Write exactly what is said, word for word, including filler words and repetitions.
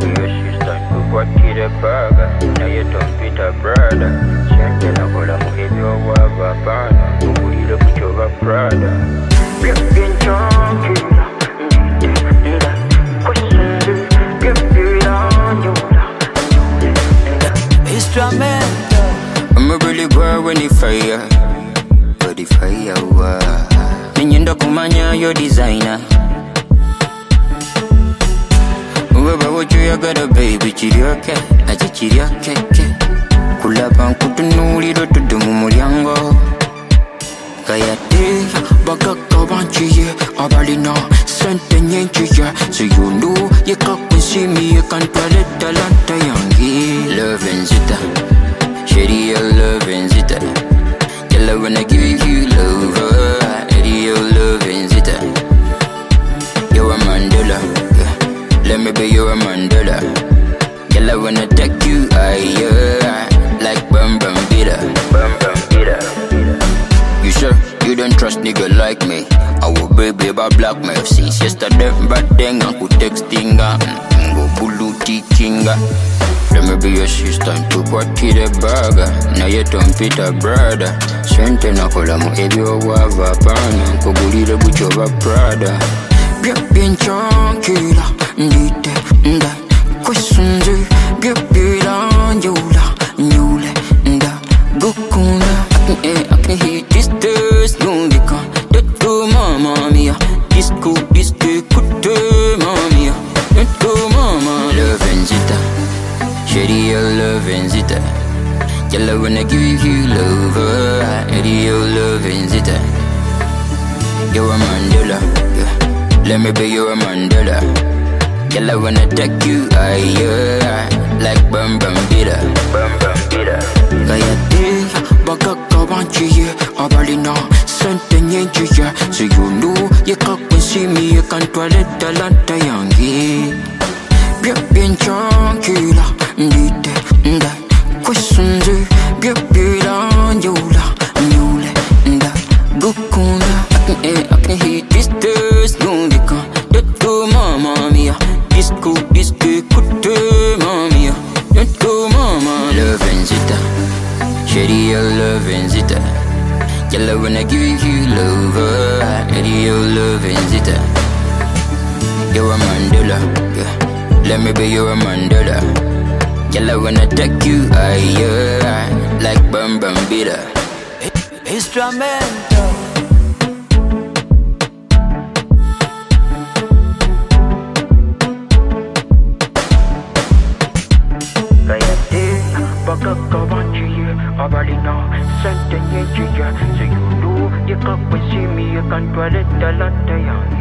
be your sister, you got to the burger. Now you don't beat a brother. Send a bola if you have a banner. You will look at your brother. Get in chunky. I'm a really boy when you fire. But the fire, wow. Ninyenda kumanya your designer. Whoever would you got a baby, chirioke, aja chirioke, kula bankutu nuli do to mumulyango. Kaya te, baka kabanchiye, abalina, sente nyenchiya. So you know, you can't see me, you can't toilet talanta yangi. Love and zita, shady your love and zita. Tell her when I give you love, shady your love and zita. You're a Mandela. Let me be your Mandela. Girl, I wanna take you higher, like Bam Bam Bida. Bam Bam Bida. You sure you don't trust nigga like me? I will baby about blackmail. Since yesterday, but then I could texting her. Go bulu teachinga. Let me be your sister, to what to the burger. Now you don't beat a brother. Sente na kola mo ebyo wava pana. Koguli the butch of a Prada. Bien tranquila, nite, nda, kwesunzu, gebila, nyula, nyule, nda, gukunda. I can hit this thirst, no we can't. That go mama mia, this cool, this day could do mama mia. That go mama, love and zita, shady your love and zita. Girl, I wanna give you love, shady your love and zita. You're a Mandela, yeah. Let me be your Mandela. Girl, I wanna take you higher, like Bam Bam Bida. Bam Bam Bida. Kaya te, baka kabanchiye, abalina, sente nyenchiya. So you know, you can't see me, you can't toilet talanta yangi. Bien bien tranquila, nite, nda, kwesunzu, gebila, nyula, nyule, nda, gukunda. I can hit this thirst, no we can't. That go mama mia, this cool, this day could do mama mia. That go mama, love and zita, shady your love and zita. Girl, I wanna give you love, shady your love and zita. You're a Mandela, yeah. Let me be your Mandela. Girl, I wanna take you higher, like Bam Bam Bida. Instrumento. Baka kabanchiye, abalina, sente nyenchiya. So you know, you can't see me, you can't toilet talanta yangi.